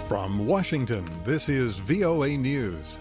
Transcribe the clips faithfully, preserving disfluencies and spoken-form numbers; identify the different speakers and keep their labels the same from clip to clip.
Speaker 1: From Washington, this is V O A News.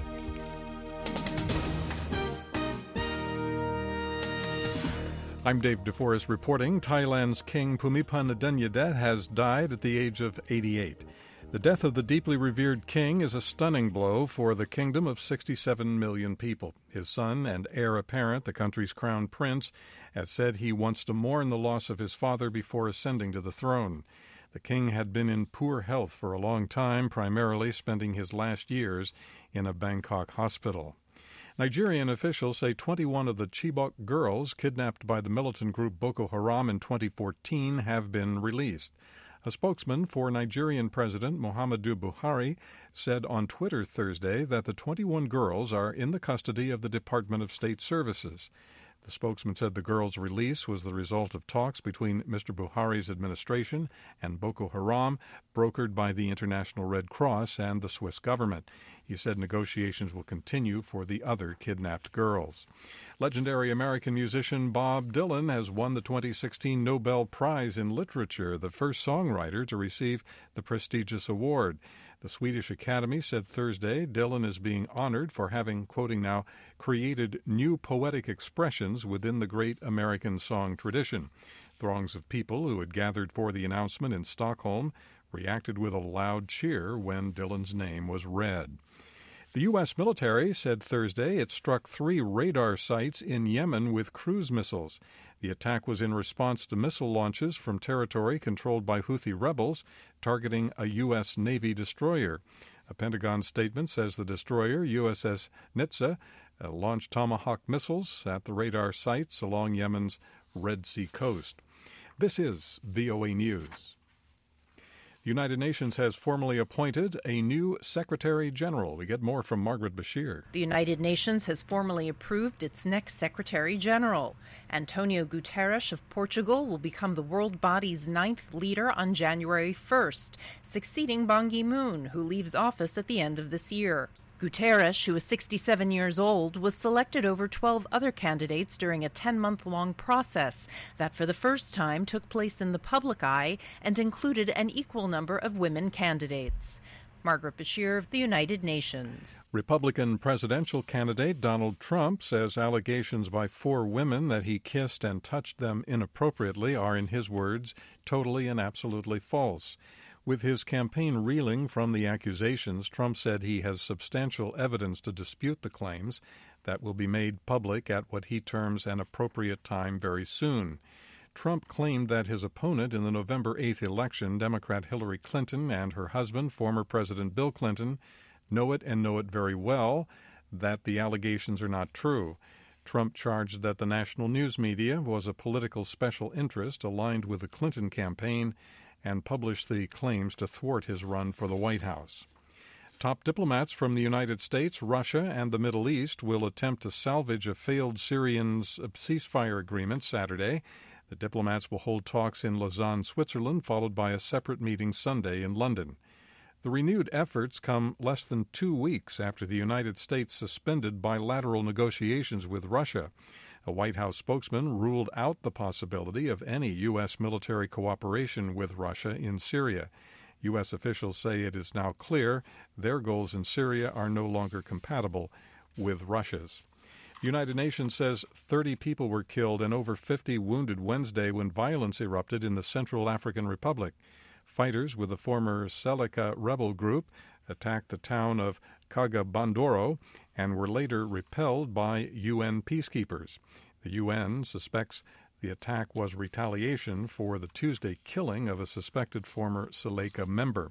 Speaker 1: I'm Dave DeForest reporting. Thailand's King Bhumibol Adulyadej has died at the age of eighty-eight. The death of the deeply revered king is a stunning blow for the kingdom of sixty-seven million people. His son and heir apparent, the country's crown prince, has said he wants to mourn the loss of his father before ascending to the throne. The king had been in poor health for a long time, primarily spending his last years in a Bangkok hospital. Nigerian officials say twenty-one of the Chibok girls kidnapped by the militant group Boko Haram in twenty fourteen have been released. A spokesman for Nigerian President Muhammadu Buhari said on Twitter Thursday that the twenty-one girls are in the custody of the Department of State Services. The spokesman said the girls' release was the result of talks between Mister Buhari's administration and Boko Haram, brokered by the International Red Cross and the Swiss government. He said negotiations will continue for the other kidnapped girls. Legendary American musician Bob Dylan has won the twenty sixteen Nobel Prize in Literature, the first songwriter to receive the prestigious award. The Swedish Academy said Thursday Dylan is being honored for having, quoting now, created new poetic expressions within the great American song tradition. Throngs of people who had gathered for the announcement in Stockholm reacted with a loud cheer when Dylan's name was read. The U S military said Thursday it struck three radar sites in Yemen with cruise missiles. The attack was in response to missile launches from territory controlled by Houthi rebels targeting a U S Navy destroyer. A Pentagon statement says the destroyer, U S S Nitsa, uh, launched Tomahawk missiles at the radar sites along Yemen's Red Sea coast. This is V O A News. The United Nations has formally appointed a new Secretary General. We get more from Margaret Bashir.
Speaker 2: The United Nations has formally approved its next Secretary General. Antonio Guterres of Portugal will become the world body's ninth leader on January first, succeeding Ban Ki-moon, who leaves office at the end of this year. Guterres, who is sixty-seven years old, was selected over twelve other candidates during a ten-month-long process that for the first time took place in the public eye and included an equal number of women candidates. Margaret Bashir of the United Nations.
Speaker 1: Republican presidential candidate Donald Trump says allegations by four women that he kissed and touched them inappropriately are, in his words, totally and absolutely false. With his campaign reeling from the accusations, Trump said he has substantial evidence to dispute the claims that will be made public at what he terms an appropriate time very soon. Trump claimed that his opponent in the November eighth election, Democrat Hillary Clinton, and her husband, former President Bill Clinton, know it and know it very well, that the allegations are not true. Trump charged that the national news media was a political special interest aligned with the Clinton campaign and published the claims to thwart his run for the White House. Top diplomats from the United States, Russia, and the Middle East will attempt to salvage a failed Syrian ceasefire agreement Saturday. The diplomats will hold talks in Lausanne, Switzerland, followed by a separate meeting Sunday in London. The renewed efforts come less than two weeks after the United States suspended bilateral negotiations with Russia. A White House spokesman ruled out the possibility of any U S military cooperation with Russia in Syria. U S officials say it is now clear their goals in Syria are no longer compatible with Russia's. The United Nations says thirty people were killed and over fifty wounded Wednesday when violence erupted in the Central African Republic. Fighters with the former Seleka rebel group attacked the town of Kagabandoro and were later repelled by U N peacekeepers. The U N suspects the attack was retaliation for the Tuesday killing of a suspected former Seleka member.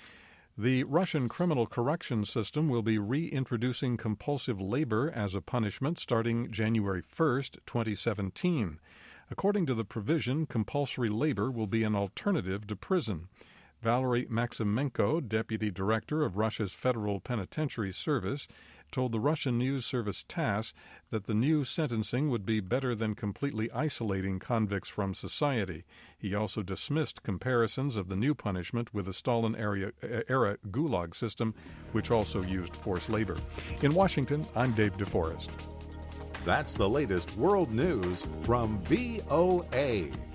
Speaker 1: The Russian criminal correction system will be reintroducing compulsive labor as a punishment starting January first, twenty seventeen. According to the provision, compulsory labor will be an alternative to prison. Valery Maximenko, deputy director of Russia's Federal Penitentiary Service, told the Russian news service TASS that the new sentencing would be better than completely isolating convicts from society. He also dismissed comparisons of the new punishment with the Stalin-era era Gulag system, which also used forced labor. In Washington, I'm Dave DeForest.
Speaker 3: That's the latest world news from V O A.